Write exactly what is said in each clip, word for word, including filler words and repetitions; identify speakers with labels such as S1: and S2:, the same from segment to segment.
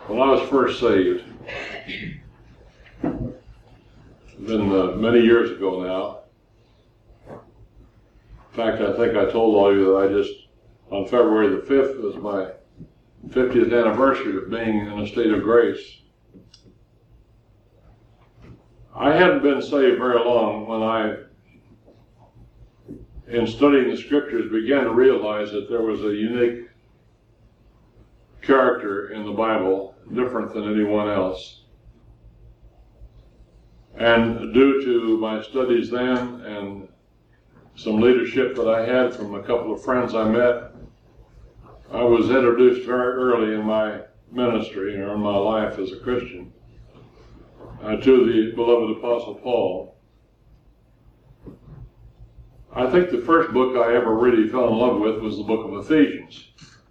S1: When I was first saved, been uh, many years ago now. In fact, I think I told all of you that I just, on February the fifth, was my fiftieth anniversary of being in a state of grace. I hadn't been saved very long when I, in studying the scriptures, began to realize that there was a unique character in the Bible, different than anyone else. And due to my studies then and some leadership that I had from a couple of friends I met, I was introduced very early in my ministry or in my life as a Christian uh, to the beloved Apostle Paul. I think the first book I ever really fell in love with was the book of Ephesians.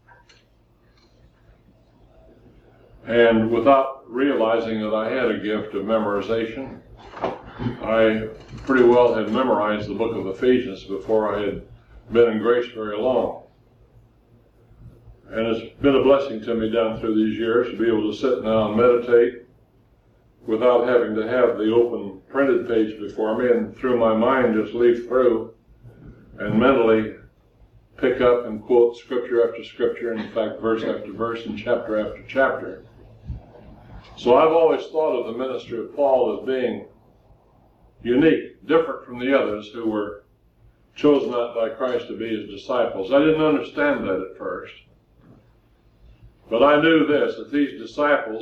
S1: And without realizing that I had a gift of memorization, I pretty well had memorized the book of Ephesians before I had been in grace very long. And it's been a blessing to me down through these years to be able to sit now and meditate without having to have the open printed page before me and through my mind just leaf through and mentally pick up and quote scripture after scripture, and in fact verse after verse and chapter after chapter. So I've always thought of the ministry of Paul as being unique, different from the others who were chosen out by Christ to be his disciples. I didn't understand that at first. But I knew this, that these disciples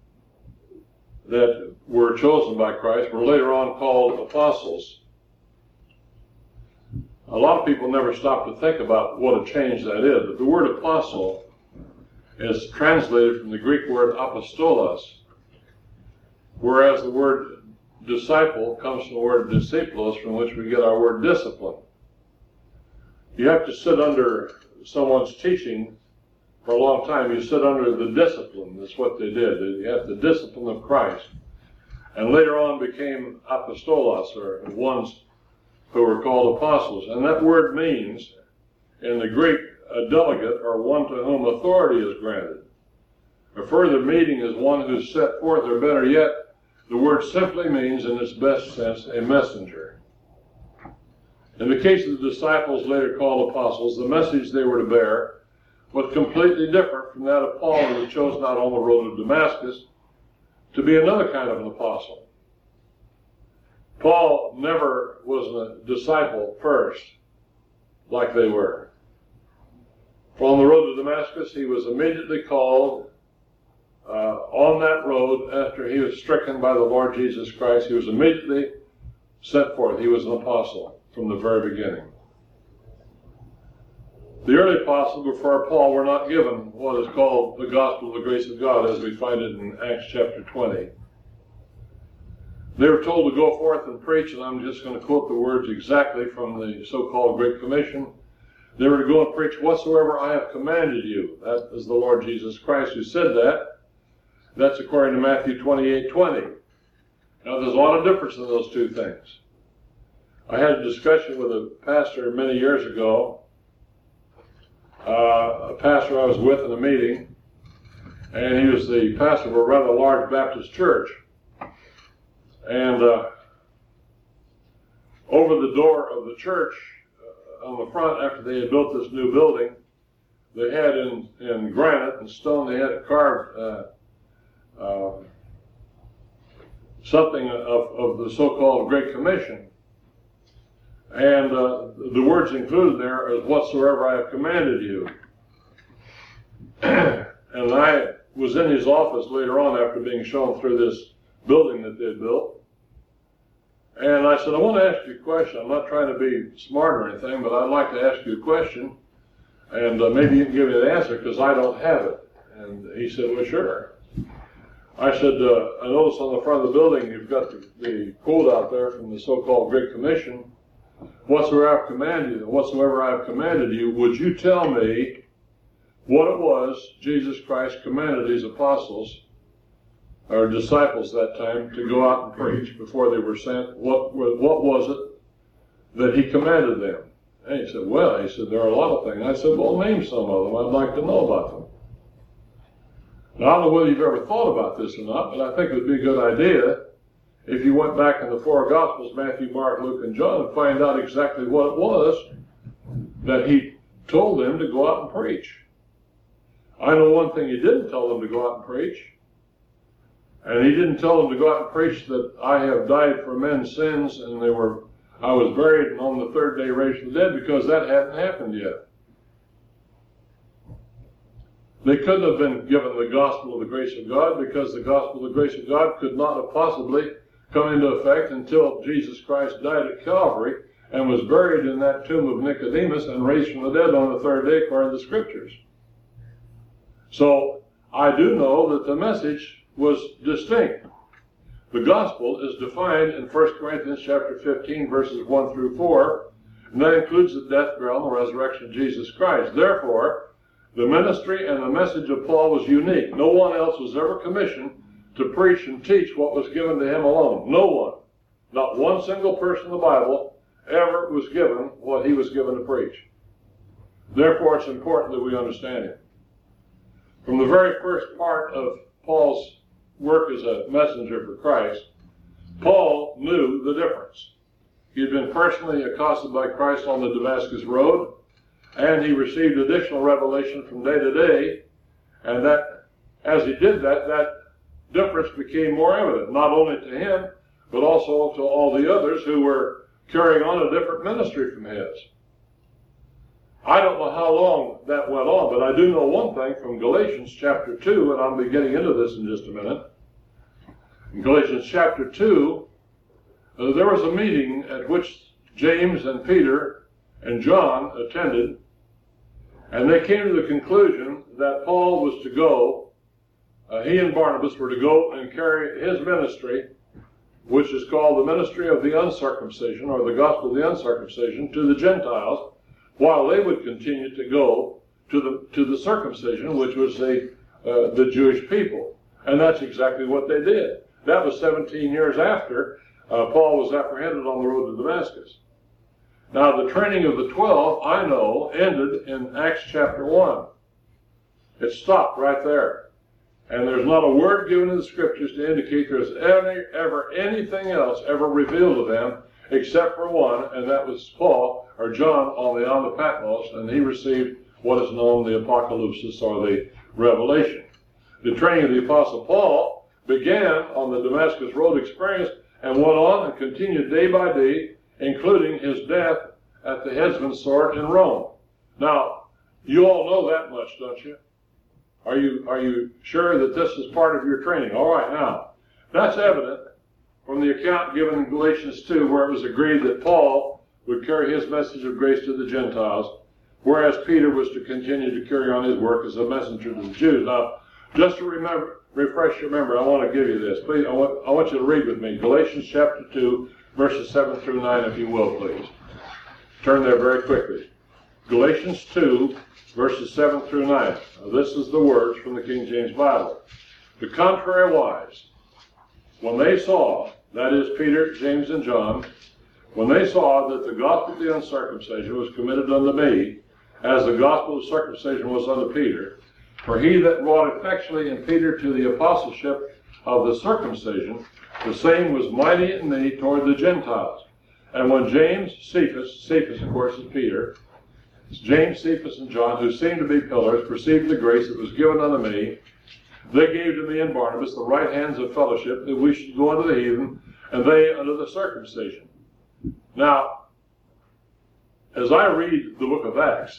S1: that were chosen by Christ were later on called apostles. A lot of people never stop to think about what a change that is, but the word apostle is translated from the Greek word apostolos, whereas the word disciple comes from the word disciplos, from which we get our word discipline. You have to sit under someone's teaching for a long time. You sit under the discipline. That's what they did. They had the discipline of Christ. And later on became apostolos, or ones who were called apostles. And that word means, in the Greek, a delegate or one to whom authority is granted. A further meaning is one who's set forth, or better yet, the word simply means, in its best sense, a messenger. In the case of the disciples later called apostles, the message they were to bear was completely different from that of Paul, who was chosen out on the road to Damascus to be another kind of an apostle. Paul never was a disciple first, like they were. For on the road to Damascus, he was immediately called uh, on that road after he was stricken by the Lord Jesus Christ. He was immediately set forth. He was an apostle from the very beginning. The early apostles before Paul were not given what is called the gospel of the grace of God, as we find it in Acts chapter twenty. They were told to go forth and preach, and I'm just going to quote the words exactly from the so-called Great Commission. They were to go and preach whatsoever I have commanded you. That is the Lord Jesus Christ who said that. That's according to Matthew twenty-eight twenty. Now there's a lot of difference in those two things. I had a discussion with a pastor many years ago, uh, a pastor I was with in a meeting, and he was the pastor of a rather large Baptist church. And uh, over the door of the church, uh, on the front, after they had built this new building, they had in, in granite and stone, they had carved uh, uh, something of, of the so-called Great Commission. And uh, the words included there is whatsoever I have commanded you. And I was in his office later on after being shown through this building that they had built. And I said, I want to ask you a question. I'm not trying to be smart or anything, but I'd like to ask you a question. And uh, maybe you can give me the answer because I don't have it. And he said, well, sure. I said, uh, I noticed on the front of the building you've got the, the quote out there from the so-called Great Commission. Whatsoever I have commanded you, whatsoever I have commanded you, would you tell me what it was Jesus Christ commanded his apostles or disciples that time to go out and preach before they were sent? What what was it that he commanded them? And he said, well, he said, there are a lot of things. I said, well, name some of them. I'd like to know about them. Now, I don't know whether you've ever thought about this or not, but I think it would be a good idea if you went back in the four Gospels, Matthew, Mark, Luke, and John, and find out exactly what it was that he told them to go out and preach. I know one thing he didn't tell them to go out and preach. And he didn't tell them to go out and preach that I have died for men's sins and they were, I was buried and on the third day raised from the dead, because that hadn't happened yet. They couldn't have been given the gospel of the grace of God, because the gospel of the grace of God could not have possibly come into effect until Jesus Christ died at Calvary and was buried in that tomb of Nicodemus and raised from the dead on the third day according to the Scriptures. So I do know that the message was distinct. The gospel is defined in First Corinthians chapter fifteen, verses one through four, and that includes the death, burial, and the resurrection of Jesus Christ. Therefore, the ministry and the message of Paul was unique. No one else was ever commissioned to preach and teach what was given to him alone. No one. Not one single person in the Bible ever was given what he was given to preach. Therefore, it's important that we understand it. From the very first part of Paul's work as a messenger for Christ, Paul knew the difference. He had been personally accosted by Christ on the Damascus Road, and he received additional revelation from day to day, and that, as he did that, that difference became more evident, not only to him, but also to all the others who were carrying on a different ministry from his. I don't know how long that went on, but I do know one thing from Galatians chapter two, and I'll be getting into this in just a minute. In Galatians chapter two, uh, there was a meeting at which James and Peter and John attended, and they came to the conclusion that Paul was to go, uh, he and Barnabas were to go and carry his ministry, which is called the ministry of the uncircumcision, or the gospel of the uncircumcision, to the Gentiles, while they would continue to go to the to the circumcision, which was the uh, the Jewish people. And that's exactly what they did. That was seventeen years after uh, Paul was apprehended on the road to Damascus. Now, the training of the twelve, I know, ended in Acts chapter one. It stopped right there. And there's not a word given in the Scriptures to indicate there's any, ever anything else ever revealed to them except for one, and that was Paul, or John, on the Island of Patmos, and he received what is known the Apocalypse, or the Revelation. The training of the Apostle Paul began on the Damascus Road experience and went on and continued day by day, including his death at the headsman's sword in Rome. Now, you all know that much, don't you? Are you, are you sure that this is part of your training? All right, now, that's evident from the account given in Galatians two, where it was agreed that Paul would carry his message of grace to the Gentiles, whereas Peter was to continue to carry on his work as a messenger to the Jews. Now, just to remember, refresh your memory, I want to give you this. Please, I want, I want you to read with me Galatians chapter two, verses seven through nine, if you will, please. Turn there very quickly. Galatians two, verses seven through nine. Now, this is the words from the King James Bible. The contrariwise, when they saw, that is Peter, James, and John, when they saw that the gospel of the uncircumcision was committed unto me, as the gospel of circumcision was unto Peter, for he that wrought effectually in Peter to the apostleship of the circumcision, the same was mighty in me toward the Gentiles. And when James, Cephas, Cephas of course is Peter, James, Cephas, and John, who seemed to be pillars, perceived the grace that was given unto me, they gave to me and Barnabas the right hands of fellowship, that we should go unto the heathen, and they unto the circumcision. Now, as I read the book of Acts,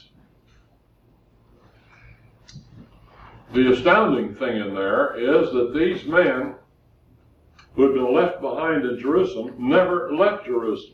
S1: the astounding thing in there is that these men who had been left behind in Jerusalem never left Jerusalem.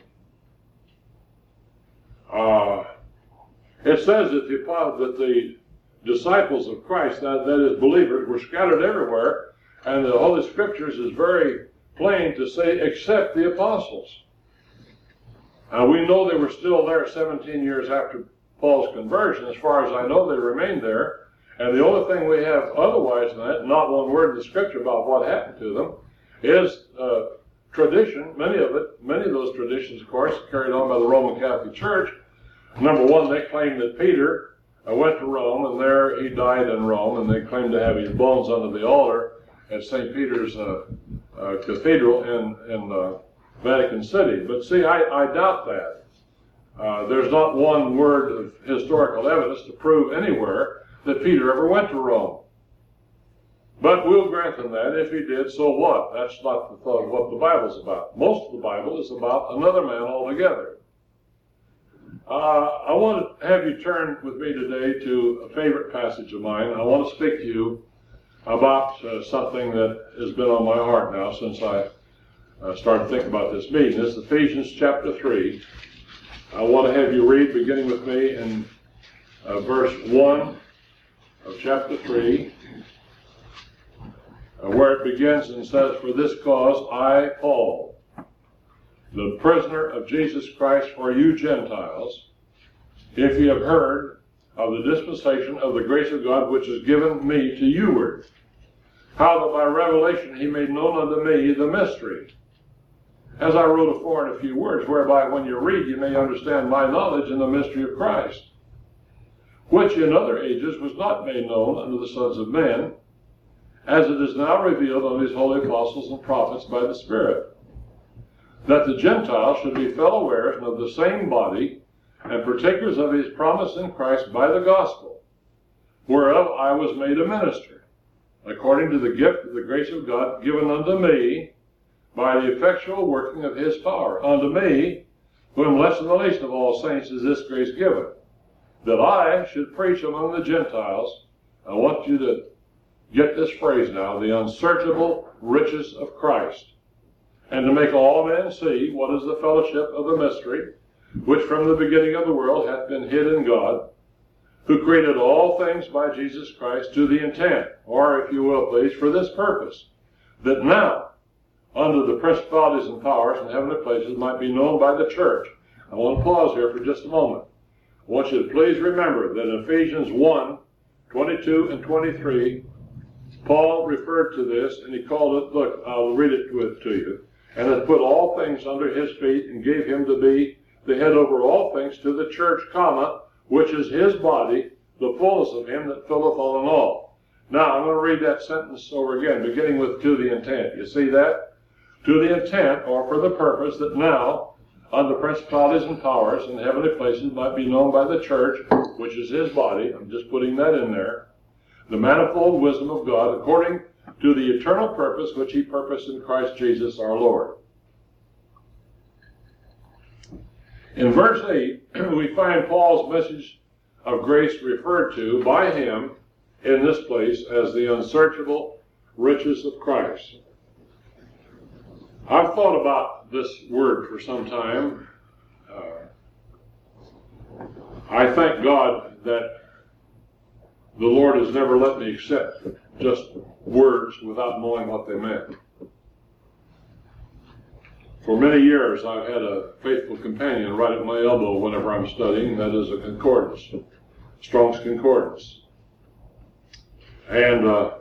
S1: Uh, it says that the, that the disciples of Christ, that, that is believers, were scattered everywhere, and the Holy Scriptures is very plain to say, except the apostles. Now, we know they were still there seventeen years after Paul's conversion. As far as I know, they remained there. And the only thing we have otherwise than that, not one word in the Scripture about what happened to them, is uh, tradition. Many of it, many of those traditions, of course, carried on by the Roman Catholic Church. Number one, they claim that Peter uh, went to Rome, and there he died in Rome, and they claimed to have his bones under the altar at Saint Peter's uh, uh, Cathedral in, in uh, Vatican City. But see, I, I doubt that. Uh, there's not one word of historical evidence to prove anywhere that Peter ever went to Rome. But we'll grant them that. If he did, so what? That's not the thought of what the Bible's about. Most of the Bible is about another man altogether. Uh, I want to have you turn with me today to a favorite passage of mine. I want to speak to you about uh, something that has been on my heart now since I uh, started thinking about this meeting. This is Ephesians chapter three. I want to have you read, beginning with me in uh, verse one of chapter three. Uh, where it begins and says, "For this cause I, Paul, the prisoner of Jesus Christ for you Gentiles, if ye have heard of the dispensation of the grace of God which is given me to youward, how that by revelation he made known unto me the mystery, as I wrote afore in a few words, whereby when you read you may understand my knowledge in the mystery of Christ, which in other ages was not made known unto the sons of men, as it is now revealed unto his holy apostles and prophets by the Spirit, that the Gentiles should be fellow heirs and of the same body, and partakers of his promise in Christ by the gospel, whereof I was made a minister, according to the gift of the grace of God given unto me, by the effectual working of his power. Unto me, who am less than the least of all saints, is this grace given, that I should preach among the Gentiles." I want you to get this phrase now, "the unsearchable riches of Christ, and to make all men see what is the fellowship of the mystery, which from the beginning of the world hath been hid in God, who created all things by Jesus Christ, to the intent," or if you will please, for this purpose, "that now under the principalities and powers in heavenly places might be known by the church." I want to pause here for just a moment. I want you to please remember that in Ephesians one, twenty-two and twenty-three, Paul referred to this, and he called it, look, I'll read it to, to you, "and hath put all things under his feet, and gave him to be the head over all things to the church, comma, which is his body, the fullness of him that filleth all in all." Now, I'm going to read that sentence over again, beginning with "to the intent." You see that? To the intent, or for the purpose, that now, under principalities and powers in heavenly places might be known by the church, which is his body, I'm just putting that in there, the manifold wisdom of God, according to the eternal purpose which he purposed in Christ Jesus our Lord. In verse eight, we find Paul's message of grace referred to by him in this place as the unsearchable riches of Christ. I've thought about this word for some time. Uh, I thank God that the Lord has never let me accept just words without knowing what they meant. For many years, I've had a faithful companion right at my elbow whenever I'm studying. That is a concordance, Strong's Concordance. And uh,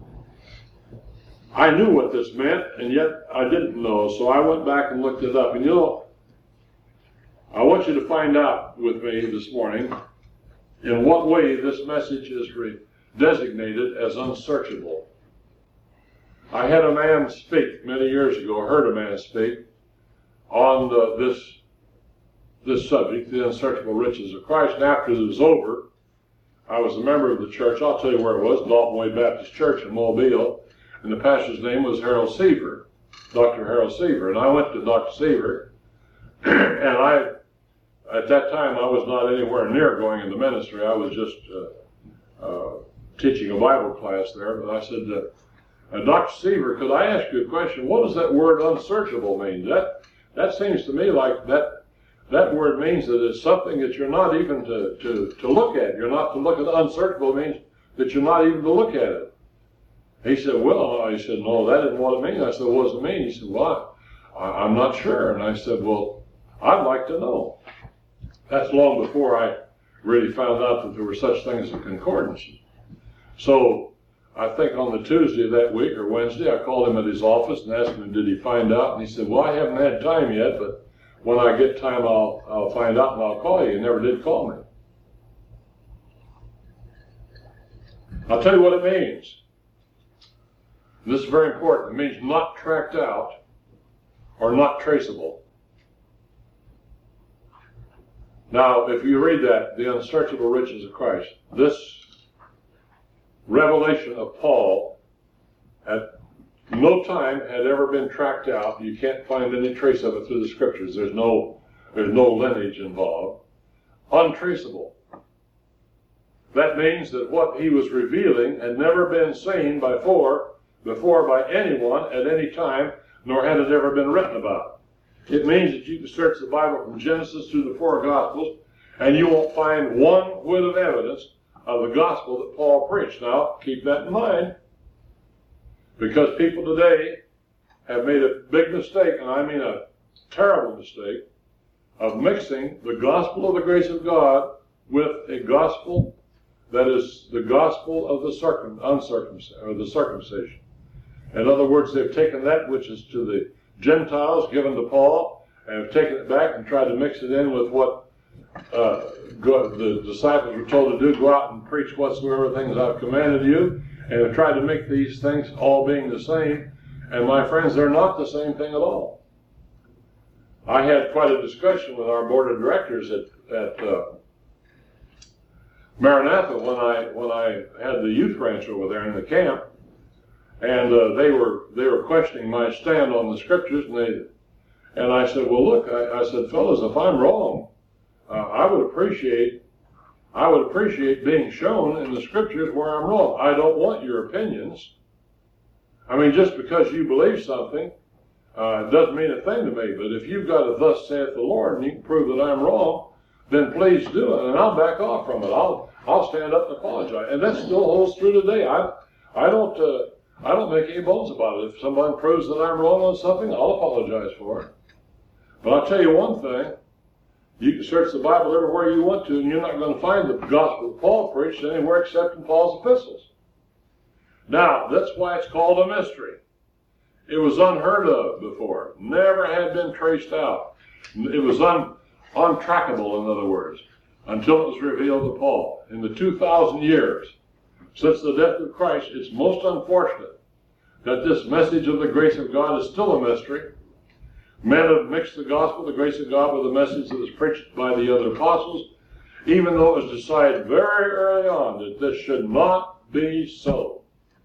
S1: I knew what this meant, and yet I didn't know, so I went back and looked it up. And you know, I want you to find out with me this morning in what way this message is re- designated as unsearchable. I had a man speak many years ago, I heard a man speak on the, this, this subject, the unsearchable riches of Christ, and after it was over, I was a member of the church. I'll tell you where it was, Dalton Way Baptist Church in Mobile, and the pastor's name was Harold Seaver, Doctor Harold Seaver, and I went to Doctor Seaver, and I, at that time, I was not anywhere near going into ministry. I was just uh, uh, teaching a Bible class there, but I said, uh, uh, Doctor Seaver, could I ask you a question? What does that word unsearchable mean? That that seems to me like that that word means that it's something that you're not even to, to, to look at. You're not to look at. Unsearchable means that you're not even to look at it. He said, well, he said, no, that isn't what it means. I said, what does it mean? He said, well, I, I'm not sure. And I said, well, I'd like to know. That's long before I really found out that there were such things as concordance. So I think on the Tuesday of that week or Wednesday, I called him at his office and asked him, did he find out? And he said, well, I haven't had time yet, but when I get time, I'll, I'll find out and I'll call you. He never did call me. I'll tell you what it means. This is very important. It means not tracked out or not traceable. Now, if you read that, the unsearchable riches of Christ, this revelation of Paul at no time had ever been tracked out. You can't find any trace of it through the scriptures. There's no, there's no lineage involved. Untraceable. That means that what he was revealing had never been seen before, before by anyone at any time, nor had it ever been written about. It means that you can search the Bible from Genesis through the four Gospels, and you won't find one whit of evidence of the gospel that Paul preached. Now, keep that in mind, because people today have made a big mistake, and I mean a terrible mistake, of mixing the gospel of the grace of God with a gospel that is the gospel of the circum, uncircumcision, or the circumcision. In other words, they've taken that which is to the Gentiles given to Paul, and have taken it back and tried to mix it in with what uh, go, the disciples were told to do: go out and preach whatsoever things I've commanded you, and have tried to make these things all being the same. And my friends, they're not the same thing at all. I had quite a discussion with our board of directors at, at uh, Maranatha when I when I had the youth ranch over there in the camp, and uh, they were they were questioning my stand on the scriptures, and they and I said, well, look, I, I said, fellas, if I'm wrong, uh, I would appreciate I would appreciate being shown in the scriptures where I'm wrong. I don't want your opinions. I mean, just because you believe something uh, doesn't mean a thing to me. But if you've got a thus saith the Lord, and you can prove that I'm wrong, then please do it, and I'll back off from it. I'll I'll stand up and apologize, and that still holds true today. I I don't uh, I don't make any bones about it. If someone proves that I'm wrong on something, I'll apologize for it. But I'll tell you one thing: you can search the Bible everywhere you want to, and you're not going to find the gospel that Paul preached anywhere except in Paul's epistles. Now, that's why it's called a mystery. It was unheard of before. Never had been traced out. It was un, untrackable, in other words, until it was revealed to Paul. In the two thousand years since the death of Christ, it's most unfortunate that this message of the grace of God is still a mystery. Men have mixed the gospel, the grace of God, with the message that was preached by the other apostles, even though it was decided very early on that this should not be so.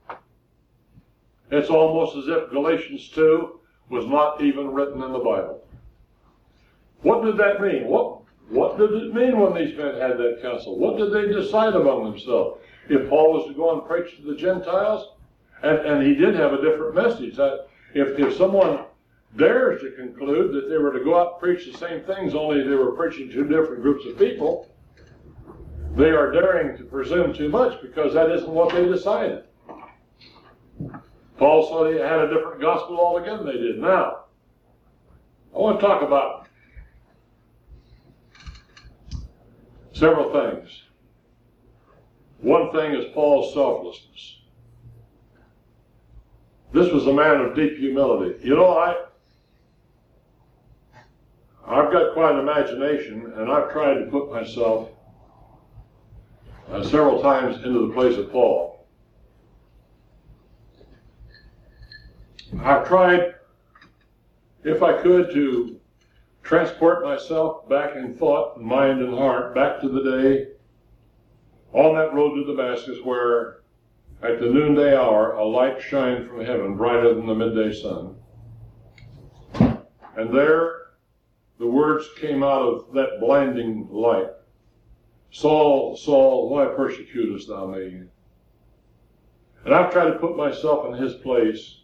S1: It's almost as if Galatians two was not even written in the Bible. What did that mean? What, what did it mean when these men had that council? What did they decide among themselves? If Paul was to go and preach to the Gentiles, and, and he did have a different message. That if, if someone dares to conclude that they were to go out and preach the same things, only they were preaching to different groups of people, they are daring to presume too much, because that isn't what they decided. Paul said he had a different gospel altogether than they did. Now, I want to talk about several things. One thing is Paul's selflessness. This was a man of deep humility. You know, I, I've got quite an imagination, and I've tried to put myself uh, several times into the place of Paul. I've tried, if I could, to transport myself back in thought, mind, and heart back to the day on that road to Damascus where at the noonday hour a light shined from heaven brighter than the midday sun. And there the words came out of that blinding light: Saul, Saul, why persecutest thou me? And I've tried to put myself in his place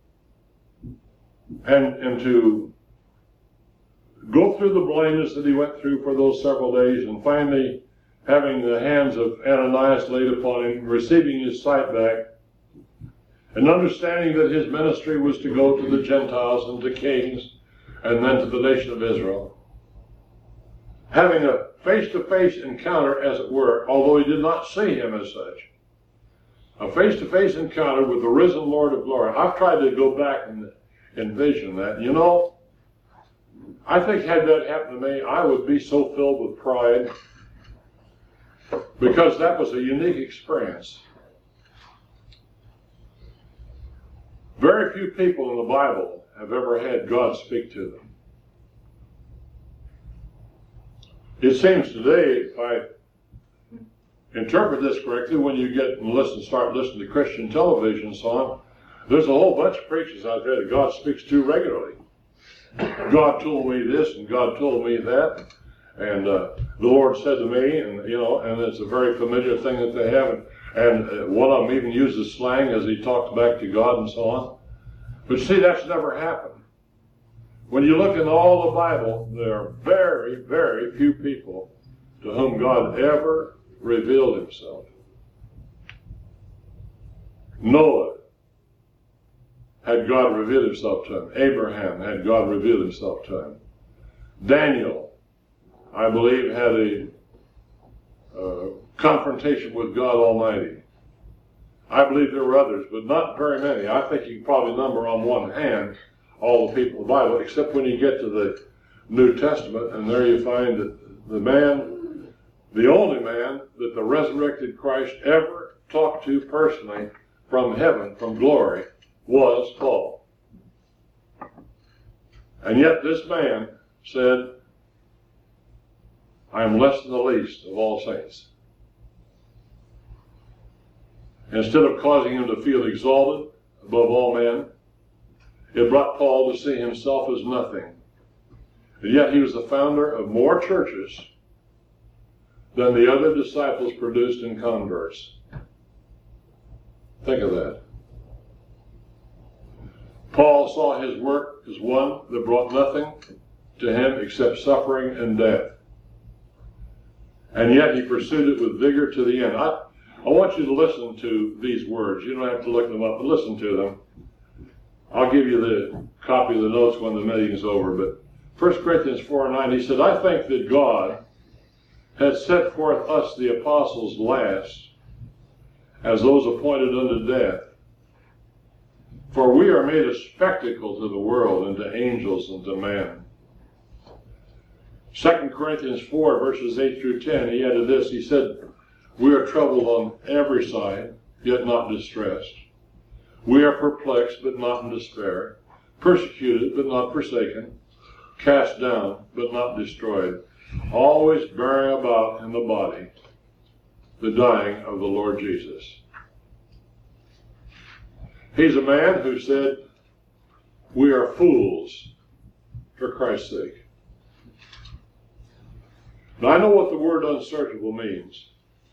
S1: and, and to go through the blindness that he went through for those several days, and finally having the hands of Ananias laid upon him, receiving his sight back, and understanding that his ministry was to go to the Gentiles and to kings, and then to the nation of Israel. Having a face-to-face encounter, as it were, although he did not see him as such. A face-to-face encounter with the risen Lord of glory. I've tried to go back and envision that. You know, I think had that happened to me, I would be so filled with pride, because that was a unique experience. Very few people in the Bible have ever had God speak to them. It seems today, if I interpret this correctly, when you get and listen, start listening to Christian television and so on, there's a whole bunch of preachers out there that God speaks to regularly. God told me this and God told me that, and uh, the Lord said to me, and you know, and it's a very familiar thing that they have, and, and uh, one of them even uses slang as he talks back to God and so on. But see, that's never happened. When you look in all the Bible, there are very, very few people to whom God ever revealed himself. Noah had God reveal himself to him. Abraham had God reveal himself to him. Daniel, I believe, had a uh, confrontation with God Almighty. I believe there were others, but not very many. I think you can probably number on one hand all the people in the Bible, except when you get to the New Testament, and there you find that the man, the only man that the resurrected Christ ever talked to personally from heaven, from glory, was Paul. And yet this man said, I am less than the least of all saints. Instead of causing him to feel exalted above all men, it brought Paul to see himself as nothing. And yet he was the founder of more churches than the other disciples produced in converts. Think of that. Paul saw his work as one that brought nothing to him except suffering and death. And yet he pursued it with vigor to the end. I, I want you to listen to these words. You don't have to look them up, but listen to them. I'll give you the copy of the notes when the meeting is over. But First Corinthians four nine, he said, I think that God had set forth us, the apostles, last, as those appointed unto death. For we are made a spectacle to the world, and to angels, and to man. Second Corinthians four, verses eight through ten, he added this. He said, we are troubled on every side, yet not distressed. We are perplexed, but not in despair. Persecuted, but not forsaken. Cast down, but not destroyed. Always bearing about in the body the dying of the Lord Jesus. He's a man who said, we are fools for Christ's sake. Now I know what the word unsearchable means.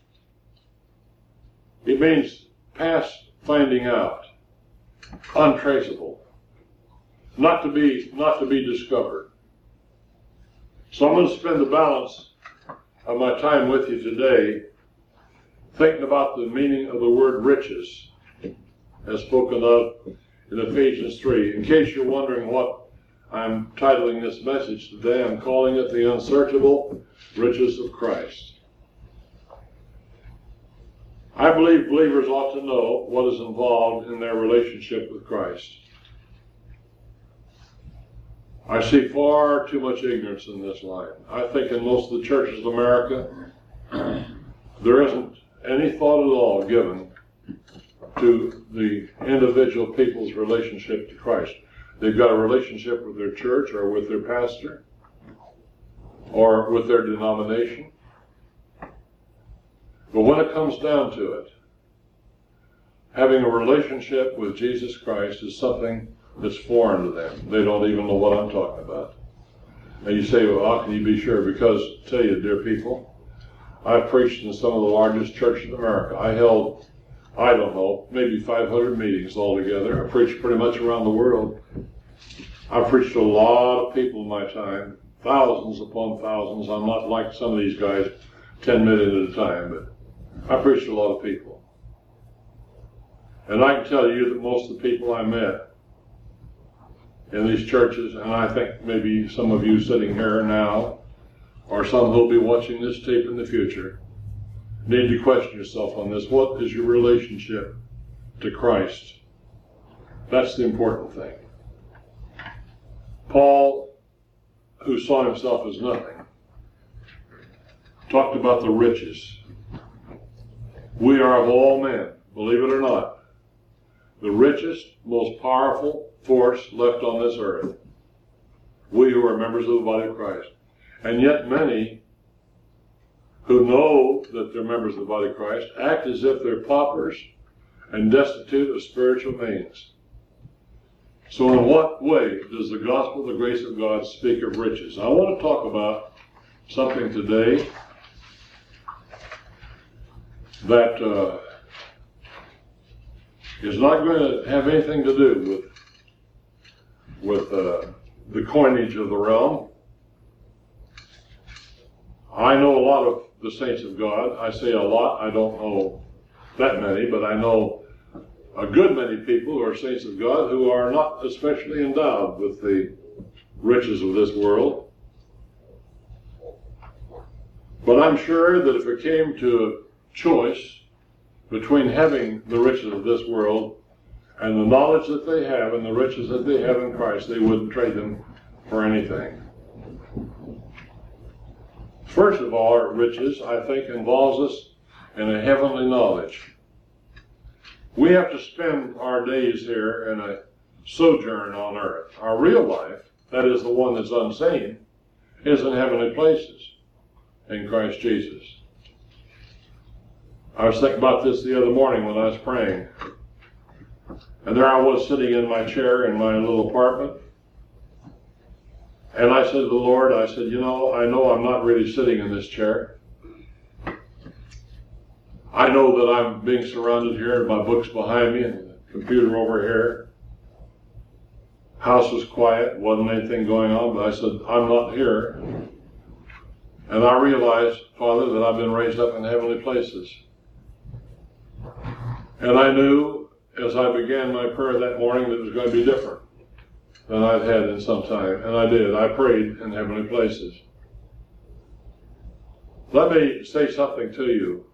S1: It means past finding out, untraceable, not to be, not to be discovered. So I'm going to spend the balance of my time with you today thinking about the meaning of the word riches, as spoken of in Ephesians three. In case you're wondering what I'm titling this message today, I'm calling it The Unsearchable Riches of Christ. I believe believers ought to know what is involved in their relationship with Christ. I see far too much ignorance in this line. I think in most of the churches of America, there isn't any thought at all given to the individual people's relationship to Christ. They've got a relationship with their church or with their pastor or with their denomination. But when it comes down to it, having a relationship with Jesus Christ is something that's foreign to them. They don't even know what I'm talking about. And you say, well, how can you be sure? Because, I tell you, dear people, I've preached in some of the largest churches in America. I held, I don't know, maybe five hundred meetings altogether. I preached pretty much around the world. I've preached to a lot of people in my time, thousands upon thousands. I'm not like some of these guys, ten minutes at a time, but I preached to a lot of people. And I can tell you that most of the people I met in these churches, and I think maybe some of you sitting here now, or some who'll be watching this tape in the future, need to question yourself on this. What is your relationship to Christ? That's the important thing. Paul, who saw himself as nothing, talked about the riches. We are of all men, believe it or not, the richest, most powerful force left on this earth. We who are members of the body of Christ. And yet many who know that they're members of the body of Christ act as if they're paupers and destitute of spiritual means. So in what way does the gospel of the grace of God speak of riches? I want to talk about something today that uh, is not going to have anything to do with, with uh, the coinage of the realm. I know a lot of the saints of God. I say a lot, I don't know that many, but I know a good many people who are saints of God who are not especially endowed with the riches of this world. But I'm sure that if it came to a choice between having the riches of this world and the knowledge that they have and the riches that they have in Christ, they wouldn't trade them for anything. First of all, our riches, I think, involves us in a heavenly knowledge. We have to spend our days here in a sojourn on earth. Our real life, that is the one that's unseen, is in heavenly places in Christ Jesus. I was thinking about this the other morning when I was praying. And there I was sitting in my chair in my little apartment. And I said to the Lord, I said, you know, I know I'm not really sitting in this chair. I know that I'm being surrounded here, my books behind me, and the computer over here. House was quiet, wasn't anything going on, but I said, I'm not here. And I realized, Father, that I've been raised up in heavenly places. And I knew, as I began my prayer that morning, that it was going to be different than I'd had in some time. And I did. I prayed in heavenly places. Let me say something to you.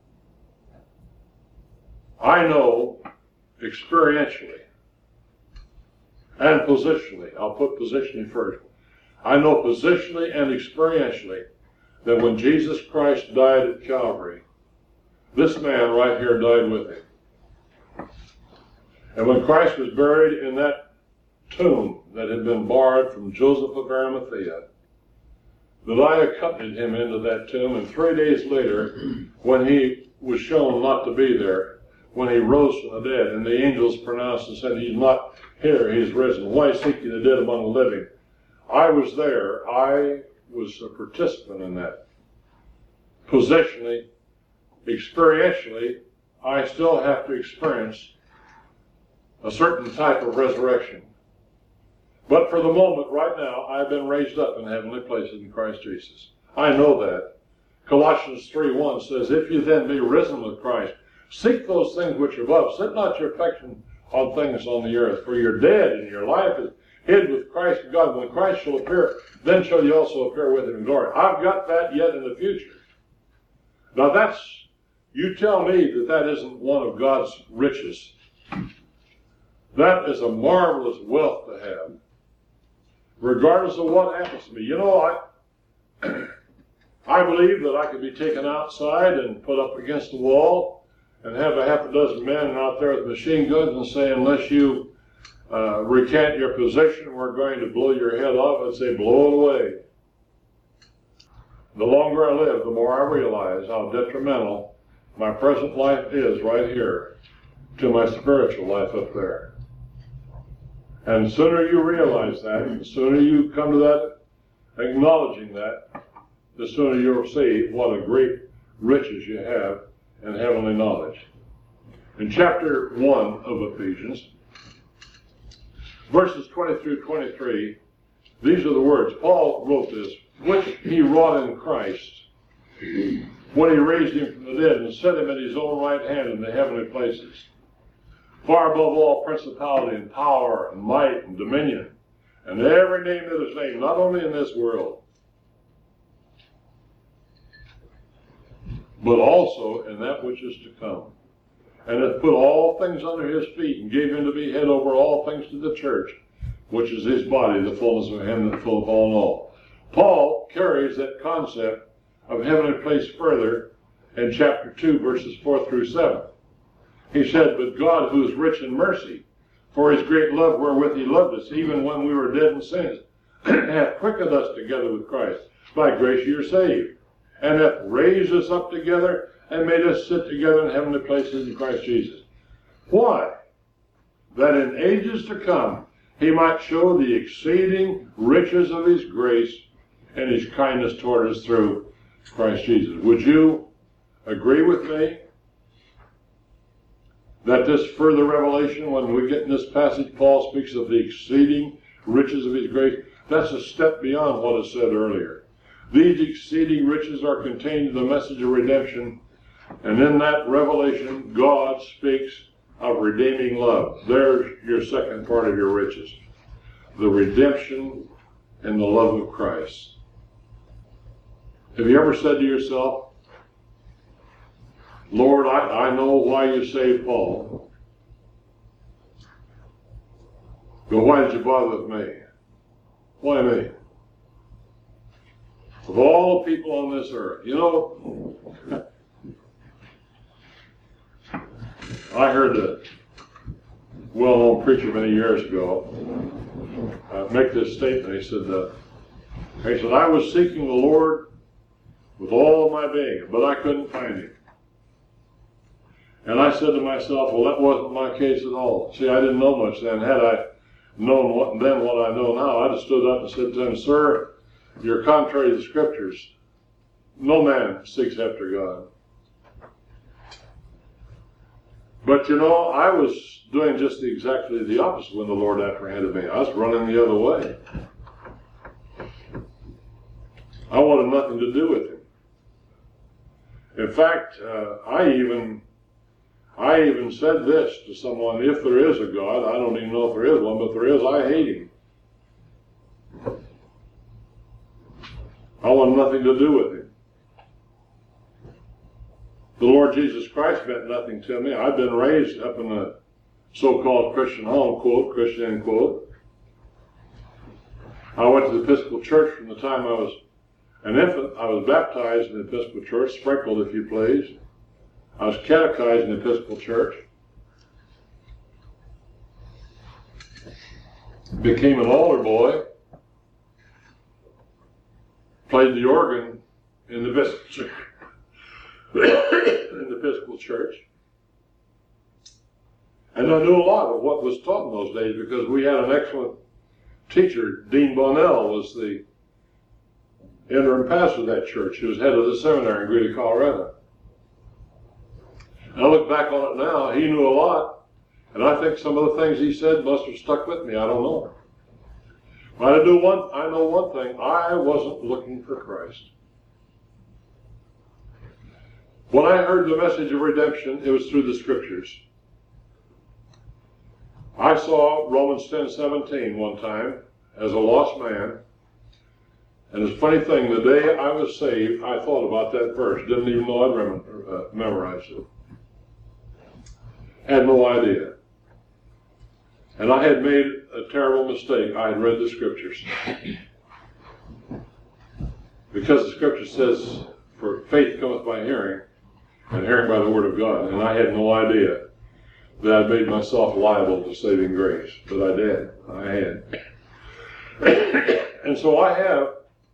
S1: I know experientially and positionally, I'll put positionally first. I know positionally and experientially that when Jesus Christ died at Calvary, this man right here died with him. And when Christ was buried in that tomb that had been borrowed from Joseph of Arimathea, that I accompanied him into that tomb, and three days later, when he was shown not to be there, when he rose from the dead, and the angels pronounced and said, he's not here, he's risen. Why seek you the dead among the living? I was there. I was a participant in that. Positionally, experientially, I still have to experience a certain type of resurrection. But for the moment, right now, I've been raised up in heavenly places in Christ Jesus. I know that. Colossians three one says, if you then be risen with Christ, seek those things which are above. Set not your affection on things on the earth, for you're dead, and your life is hid with Christ in God. When Christ shall appear, then shall you also appear with him in glory. I've got that yet in the future. Now that's, you tell me that that isn't one of God's riches. That is a marvelous wealth to have, regardless of what happens to me. You know, I, I believe that I could be taken outside and put up against the wall and have a half a dozen men out there with machine guns and say, unless you uh, recant your position, we're going to blow your head off. I'd say, blow it away. The longer I live, the more I realize how detrimental my present life is right here to my spiritual life up there. And the sooner you realize that, the sooner you come to that, acknowledging that, the sooner you'll see what a great riches you have and heavenly knowledge. In chapter one of Ephesians, verses twenty through twenty-three, these are the words. Paul wrote this, which he wrought in Christ, when he raised him from the dead and set him at his own right hand in the heavenly places, far above all principality and power and might and dominion, and every name that is named, not only in this world, but also in that which is to come. And hath put all things under his feet, and gave him to be head over all things to the church, which is his body, the fullness of him that filleth all in all. Paul carries that concept of heavenly place further in chapter two, verses four through seven. He said, but God, who is rich in mercy, for his great love wherewith he loved us, even when we were dead in sins, hath quickened us together with Christ. By grace you are saved, and hath raised us up together, and made us sit together in heavenly places in Christ Jesus. Why? That in ages to come he might show the exceeding riches of his grace and his kindness toward us through Christ Jesus. Would you agree with me that this further revelation, when we get in this passage, Paul speaks of the exceeding riches of his grace, that's a step beyond what is said earlier. These exceeding riches are contained in the message of redemption, and in that revelation, God speaks of redeeming love. There's your second part of your riches. The redemption and the love of Christ. Have you ever said to yourself, Lord, I, I know why you saved Paul, but why did you bother with me? Why me? Of all the people on this earth, you know, I heard a well-known preacher many years ago uh, make this statement. He said, uh, he said, I was seeking the Lord with all of my being, but I couldn't find him. And I said to myself, well, that wasn't my case at all. See, I didn't know much then. Had I known what, then what I know now, I'd have stood up and said to him, sir, you're contrary to the Scriptures. No man seeks after God. But you know, I was doing just the, exactly the opposite when the Lord apprehended me. I was running the other way. I wanted nothing to do with him. In fact, uh, I even I even said this to someone, if there is a God, I don't even know if there is one, but if there is, I hate him. I want nothing to do with him. The Lord Jesus Christ meant nothing to me. I've been raised up in a so-called Christian home, quote, Christian, end quote. I went to the Episcopal Church from the time I was an infant. I was baptized in the Episcopal Church, sprinkled if you please. I was catechized in the Episcopal Church. Became an altar boy. Played the organ in the Episcopal Church. in the Episcopal Church. And I knew a lot of what was taught in those days because we had an excellent teacher. Dean Bonnell was the interim pastor of that church. He was head of the seminary in Greeley, Colorado. And I look back on it now, he knew a lot, and I think some of the things he said must have stuck with me. I don't know. But I do one. I know one thing. I wasn't looking for Christ. When I heard the message of redemption, it was through the Scriptures. I saw Romans ten seventeen one time as a lost man. And it's a funny thing, the day I was saved, I thought about that verse. Didn't even know I'd rem- uh, memorized it. Had no idea. And I had made a terrible mistake. I had read the Scriptures. Because the Scripture says, for faith cometh by hearing, and hearing by the Word of God. And I had no idea that I'd made myself liable to saving grace. But I did. I had. And so I have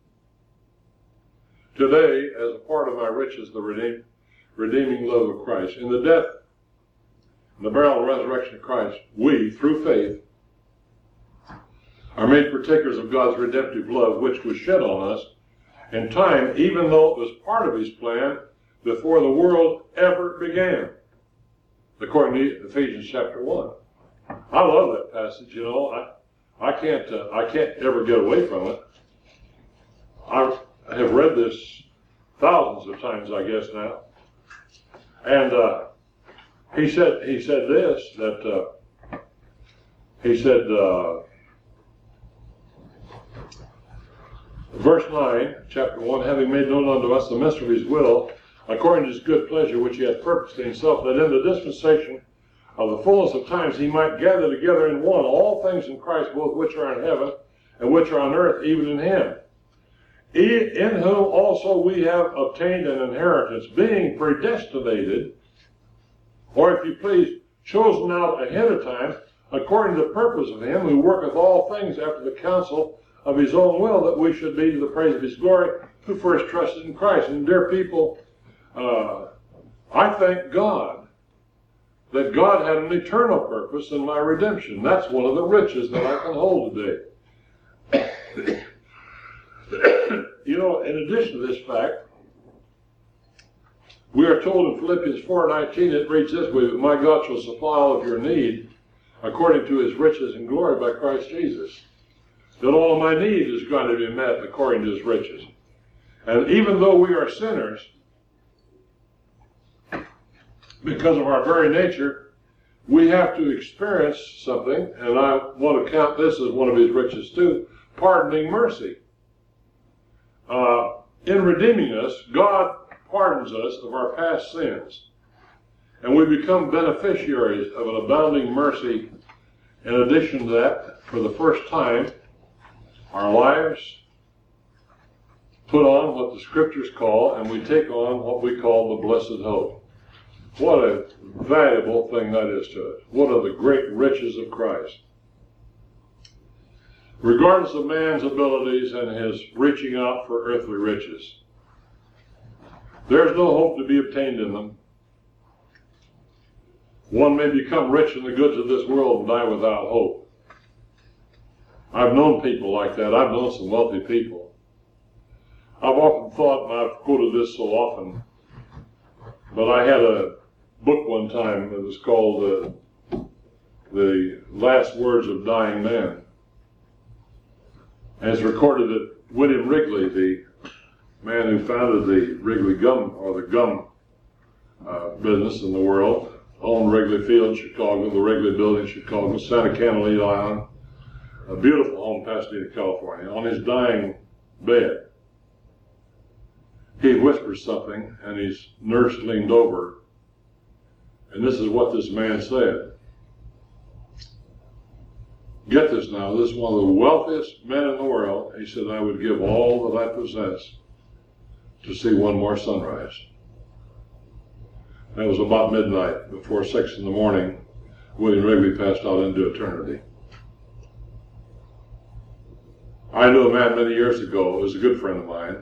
S1: today, as a part of my riches, the redeem, redeeming love of Christ. In the death, in the burial and resurrection of Christ, we, through faith, are made partakers of God's redemptive love, which was shed on us in time, even though it was part of His plan before the world ever began, according to Ephesians chapter one. I love that passage. You know, I, I can't, uh, I can't ever get away from it. I have read this thousands of times, I guess now, and uh, he said, he said this that uh, he said. Uh, Verse nine, chapter one, having made known unto us the mystery of His will, according to His good pleasure, which He hath purposed in Himself, that in the dispensation of the fullness of times He might gather together in one all things in Christ, both which are in heaven and which are on earth, even in Him. In whom also we have obtained an inheritance, being predestinated. or if you please, chosen out ahead of time, according to the purpose of him who worketh all things after the counsel of his own will, that we should be to the praise of his glory, who first trusted in Christ. And dear people, uh, I thank God that God had an eternal purpose in my redemption. That's one of the riches that I can hold today. You know, in addition to this fact, we are told in Philippians four nineteen, it reads this way, that my God shall supply all of your need according to his riches and glory by Christ Jesus. That all of my need is going to be met according to his riches. And even though we are sinners, because of our very nature, we have to experience something, and I want to count this as one of his riches too, pardoning mercy. Uh, in redeeming us, God pardons us of our past sins, and we become beneficiaries of an abounding mercy. In addition to that, for the first time, our lives put on what the scriptures call, and we take on what we call the blessed hope. What a valuable thing that is to us. What are the great riches of Christ. Regardless of man's abilities and his reaching out for earthly riches, there's no hope to be obtained in them. One may become rich in the goods of this world and die without hope. I've known people like that. I've known some wealthy people. I've often thought, and I've quoted this so often, but I had a book one time that was called uh, The Last Words of Dying Men. And it's recorded that William Wrigley, the man who founded the Wrigley gum, or the gum uh, business in the world, owned Wrigley Field in Chicago, the Wrigley Building in Chicago, Santa Catalina Island, a beautiful home in Pasadena, California. On his dying bed, he whispered something, and his nurse leaned over, and this is what this man said. Get this now, this is one of the wealthiest men in the world. He said, I would give all that I possess to see one more sunrise. That was about midnight. Before six in the morning, William Wrigley passed out into eternity. I knew a man many years ago who was a good friend of mine,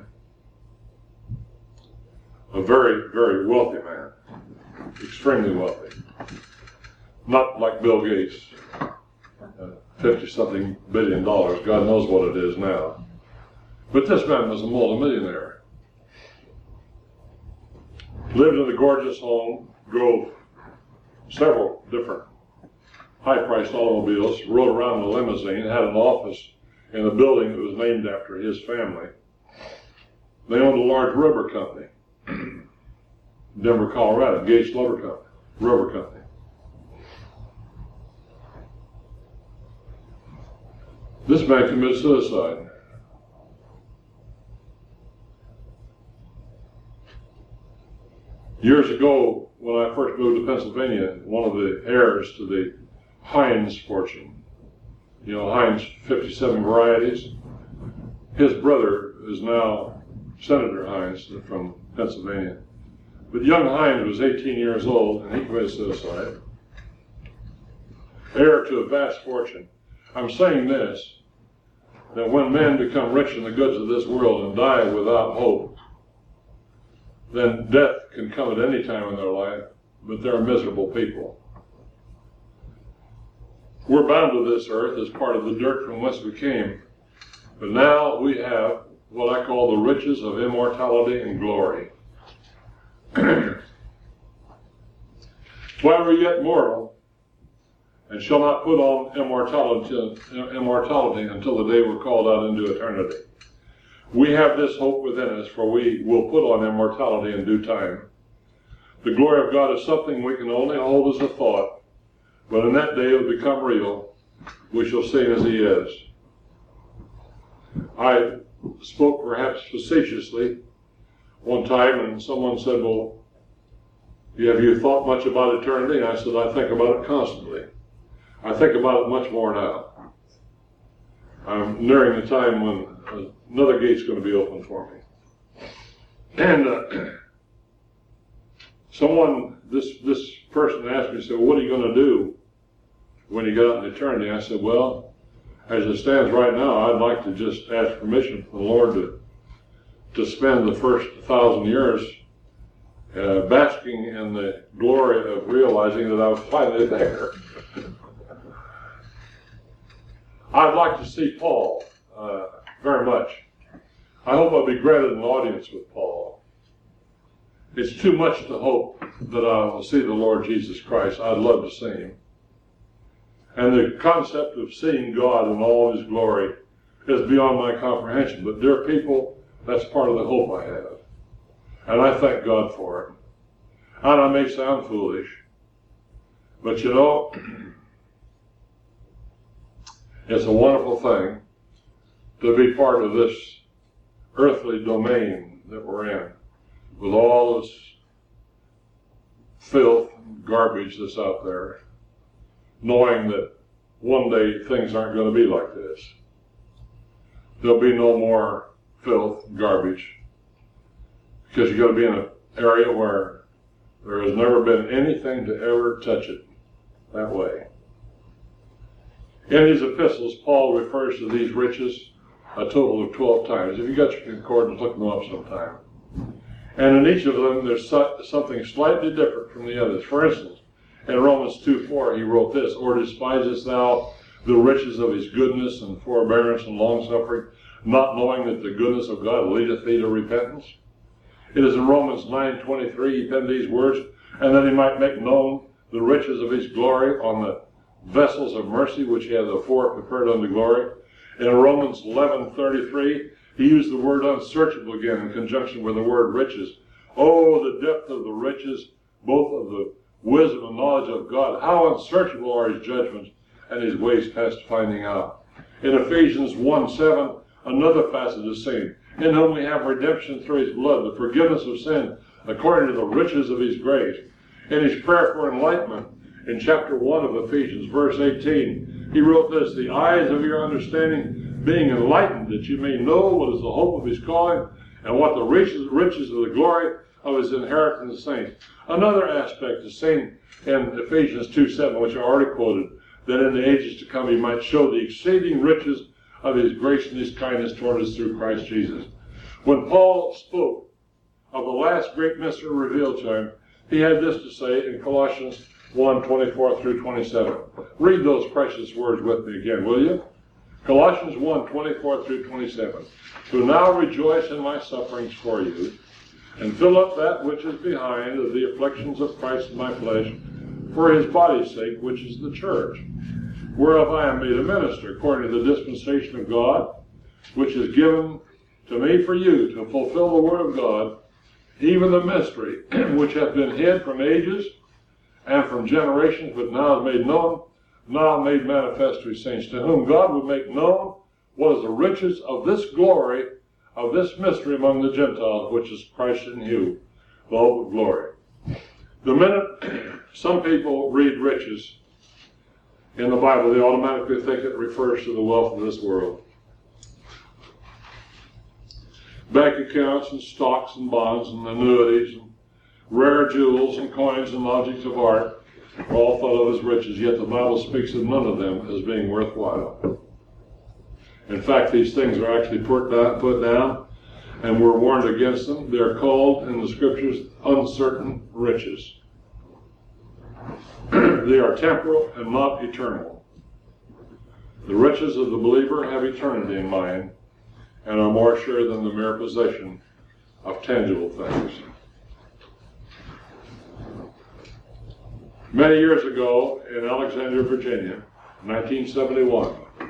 S1: a very, very wealthy man, extremely wealthy. Not like Bill Gates, fifty-something billion dollars. God knows what it is now. But this man was a multimillionaire. Lived in a gorgeous home, drove several different high-priced automobiles, rode around in a limousine, had an office in a building that was named after his family. They owned a large rubber company, Denver, Colorado, Gates Rubber Company. Rubber Company. This man committed suicide. Years ago, when I first moved to Pennsylvania, one of the heirs to the Heinz fortune, you know, Heinz fifty-seven varieties, his brother is now Senator Heinz from Pennsylvania. But young Heinz was eighteen years old, and he committed suicide. Heir to a vast fortune. I'm saying this, that when men become rich in the goods of this world and die without hope, then death can come at any time in their life, but they're miserable people. We're bound to this earth as part of the dirt from whence we came, but now we have what I call the riches of immortality and glory. While we're yet mortal, and shall not put on immortality, immortality until the day we're called out into eternity. We have this hope within us, for we will put on immortality in due time. The glory of God is something we can only hold as a thought, but in that day it will become real. We shall see him as he is. I spoke perhaps facetiously one time, and someone said, well, have you thought much about eternity? And I said, I think about it constantly. I think about it much more now. I'm nearing the time when another gate's going to be open for me. And uh, someone, this this person asked me, said, well, what are you going to do when you get out in eternity? I said, well, as it stands right now, I'd like to just ask permission from the Lord to to spend the first thousand years uh, basking in the glory of realizing that I was finally there. I'd like to see Paul uh, very much. I hope I'll be granted an audience with Paul. It's too much to hope that I will see the Lord Jesus Christ. I'd love to see him. And the concept of seeing God in all of his glory is beyond my comprehension. But dear people, that's part of the hope I have. And I thank God for it. And I may sound foolish, but you know, it's a wonderful thing to be part of this earthly domain that we're in, with all this filth and garbage that's out there, knowing that one day things aren't going to be like this. There'll be no more filth, garbage, because you've got to be in an area where there has never been anything to ever touch it that way. In his epistles, Paul refers to these riches a total of twelve times. If you got your concordance, look them up sometime. And in each of them, there's something slightly different from the others. For instance, in Romans two four, he wrote this, or despisest thou the riches of his goodness and forbearance and longsuffering, not knowing that the goodness of God leadeth thee to repentance? It is in Romans nine twenty-three, he penned these words, and that he might make known the riches of his glory on the vessels of mercy which he hath afore prepared unto glory. In Romans eleven thirty-three, he used the word unsearchable again in conjunction with the word riches. Oh, the depth of the riches, both of the wisdom and knowledge of God. How unsearchable are his judgments and his ways past finding out. In Ephesians one seven, another facet is seen, in whom we have redemption through his blood, the forgiveness of sin, according to the riches of his grace. In his prayer for enlightenment, in chapter one of Ephesians, verse eighteen, he wrote this, the eyes of your understanding being enlightened, that you may know what is the hope of his calling, and what the riches, riches of the glory of his inheritance in the saints. Another aspect is seen in Ephesians two seven, which I already quoted, that in the ages to come he might show the exceeding riches of his grace and his kindness toward us through Christ Jesus. When Paul spoke of the last great mystery revealed to him, he had this to say in Colossians one twenty-four through twenty-seven. Read those precious words with me again, will you? Colossians one twenty-four through twenty-seven. Who now rejoice in my sufferings for you, and fill up that which is behind of the afflictions of Christ in my flesh, for his body's sake, which is the church, whereof I am made a minister, according to the dispensation of God, which is given to me for you, to fulfill the word of God, even the mystery, which hath been hid from ages and from generations, but now is made known, now made manifest to his saints, to whom God would make known what is the riches of this glory, of this mystery among the Gentiles, which is Christ in you, the hope of glory. The minute some people read riches in the Bible, they automatically think it refers to the wealth of this world. Bank accounts and stocks and bonds and annuities and rare jewels and coins and objects of art are all thought of as riches, yet the Bible speaks of none of them as being worthwhile. In fact, these things are actually put down, put down and we're warned against them. They are called in the scriptures uncertain riches. They are temporal and not eternal. The riches of the believer have eternity in mind and are more sure than the mere possession of tangible things. Many years ago in Alexandria, Virginia, nineteen seventy-one,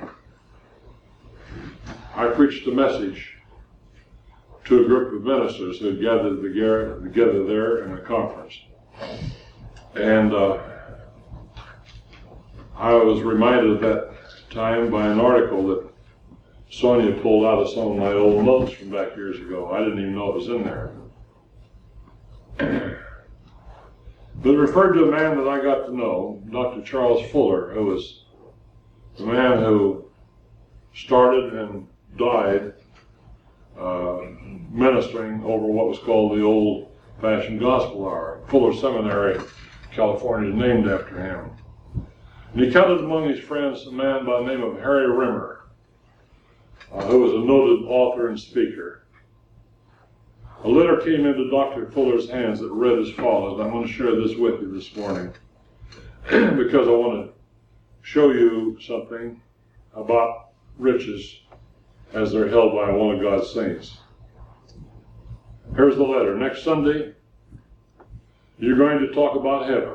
S1: I preached a message to a group of ministers who had gathered together there in a conference. And uh, I was reminded at that time by an article that Sonia pulled out of some of my old notes from back years ago. I didn't even know it was in there. But it referred to a man that I got to know, Doctor Charles Fuller, who was the man who started and died uh, ministering over what was called the old Passion Gospel Hour. Fuller Seminary, California, is named after him. And he counted among his friends a man by the name of Harry Rimmer, uh, who was a noted author and speaker. A letter came into Doctor Fuller's hands that read as follows. I'm going to share this with you this morning because I want to show you something about riches as they're held by one of God's saints. Here's the letter. Next Sunday, you're going to talk about heaven.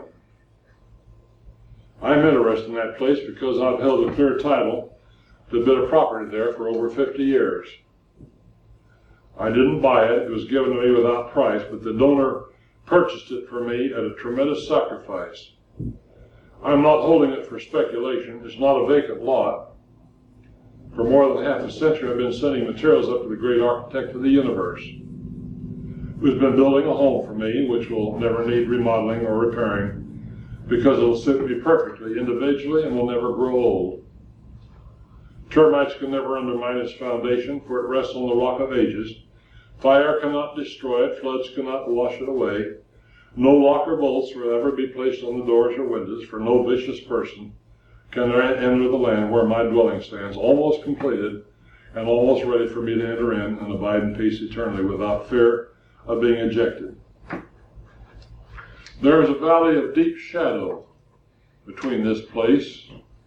S1: I'm interested in that place because I've held a clear title to a bit of property there for over fifty years. I didn't buy it. It was given to me without price, but the donor purchased it for me at a tremendous sacrifice. I'm not holding it for speculation. It's not a vacant lot. For more than half a century, I've been sending materials up to the great architect of the universe, who's been building a home for me, which will never need remodeling or repairing, because it'll suit me perfectly, individually, and will never grow old. Termites can never undermine its foundation, for it rests on the rock of ages. Fire cannot destroy it, floods cannot wash it away. No lock or bolts will ever be placed on the doors or windows, for no vicious person can enter the land where my dwelling stands, almost completed and almost ready for me to enter in and abide in peace eternally without fear of being ejected. There is a valley of deep shadow between this place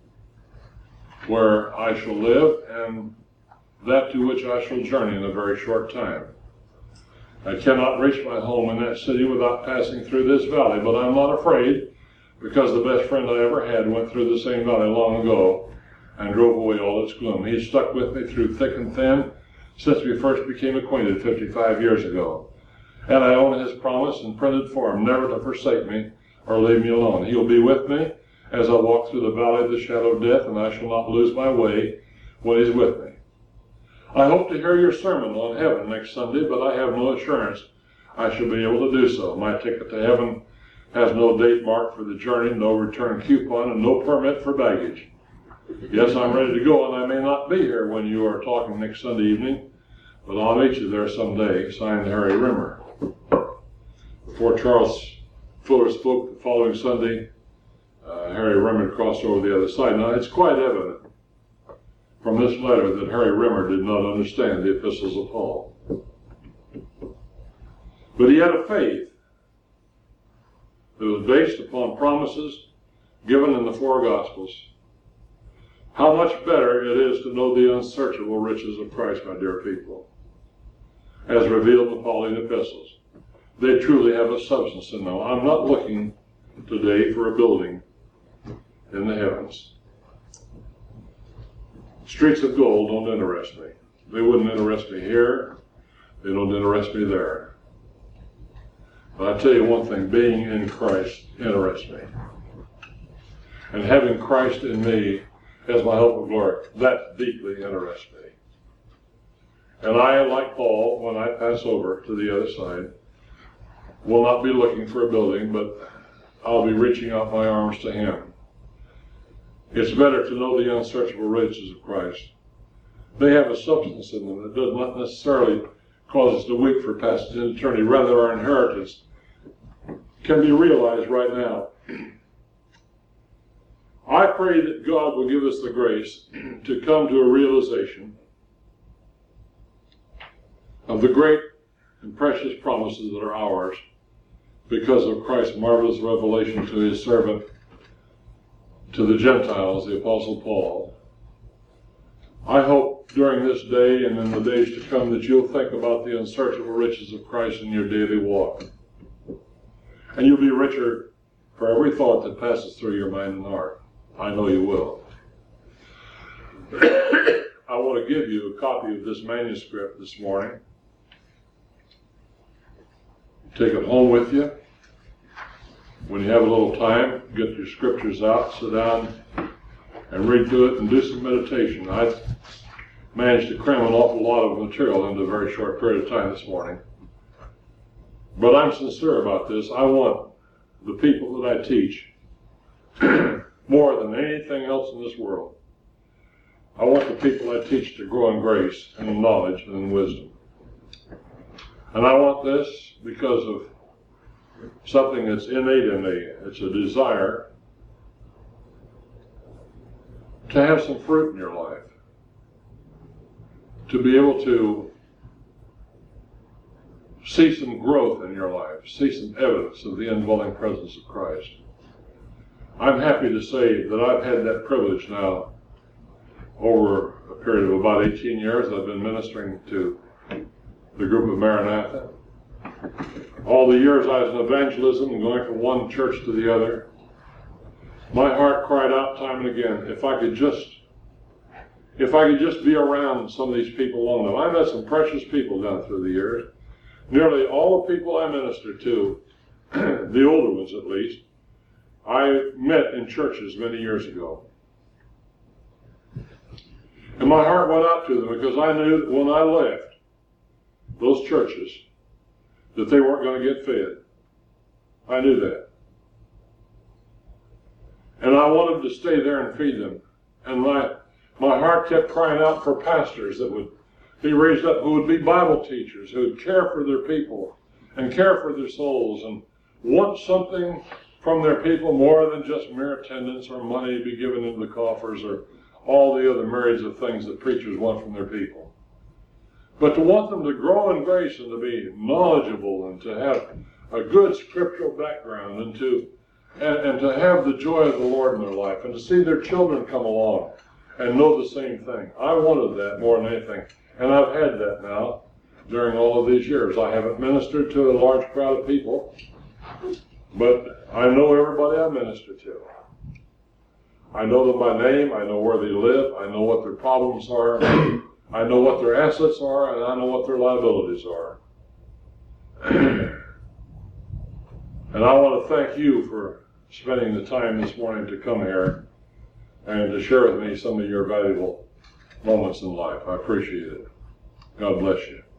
S1: where I shall live and that to which I shall journey in a very short time. I cannot reach my home in that city without passing through this valley, but I'm not afraid, because the best friend I ever had went through the same valley long ago and drove away all its gloom. He stuck with me through thick and thin since we first became acquainted fifty-five years ago. And I own his promise in printed form, never to forsake me or leave me alone. He will be with me as I walk through the valley of the shadow of death, and I shall not lose my way when he's with me. I hope to hear your sermon on heaven next Sunday, but I have no assurance I shall be able to do so. My ticket to heaven has no date marked for the journey, no return coupon, and no permit for baggage. Yes, I'm ready to go, and I may not be here when you are talking next Sunday evening, but I'll meet you there someday. Signed, Harry Rimmer. Before Charles Fuller spoke the following Sunday, uh, Harry Rimmer crossed over the other side. Now, it's quite evident from this letter that Harry Rimmer did not understand the epistles of Paul. But he had a faith that was based upon promises given in the four Gospels. How much better it is to know the unsearchable riches of Christ, my dear people, as revealed in the Pauline epistles. They truly have a substance in them. I'm not looking today for a building in the heavens. Streets of gold don't interest me. They wouldn't interest me here. They don't interest me there. But I tell you one thing, being in Christ interests me. And having Christ in me as my hope of glory, that deeply interests me. And I, like Paul, when I pass over to the other side, will not be looking for a building, but I'll be reaching out my arms to him. It's better to know the unsearchable riches of Christ. They have a substance in them that does not necessarily cause us to weep for passage into eternity. Rather, our inheritance can be realized right now. I pray that God will give us the grace to come to a realization of the great and precious promises that are ours because of Christ's marvelous revelation to his servant, to the Gentiles, the Apostle Paul. I hope during this day and in the days to come that you'll think about the unsearchable riches of Christ in your daily walk. And you'll be richer for every thought that passes through your mind and heart. I know you will. I want to give you a copy of this manuscript this morning. Take it home with you. When you have a little time, get your scriptures out, sit down, and read through it and do some meditation. I managed to cram an awful lot of material into a very short period of time this morning. But I'm sincere about this. I want the people that I teach, more than anything else in this world, I want the people I teach to grow in grace and in knowledge and in wisdom. And I want this because of something that's innate in me. It's a desire to have some fruit in your life, to be able to see some growth in your life, see some evidence of the indwelling presence of Christ. I'm happy to say that I've had that privilege now over a period of about eighteen years. I've been ministering to the group of Maranatha. All the years I was in evangelism and going from one church to the other, my heart cried out time and again, if I could just, if I could just be around some of these people among them. I met some precious people down through the years. Nearly all the people I ministered to, the older ones at least, I met in churches many years ago. And my heart went out to them because I knew that when I left those churches that they weren't going to get fed. I knew that. And I wanted to stay there and feed them. And my my heart kept crying out for pastors that would be raised up, who would be Bible teachers, who would care for their people and care for their souls and want something from their people more than just mere attendance or money to be given into the coffers or all the other myriads of things that preachers want from their people. But to want them to grow in grace and to be knowledgeable and to have a good scriptural background and to and, and to have the joy of the Lord in their life and to see their children come along and know the same thing. I wanted that more than anything. And I've had that now during all of these years. I haven't ministered to a large crowd of people, but I know everybody I minister to. I know them by name, I know where they live, I know what their problems are, I know what their assets are, and I know what their liabilities are. And I want to thank you for spending the time this morning to come here and to share with me some of your valuable moments in life. I appreciate it. God bless you.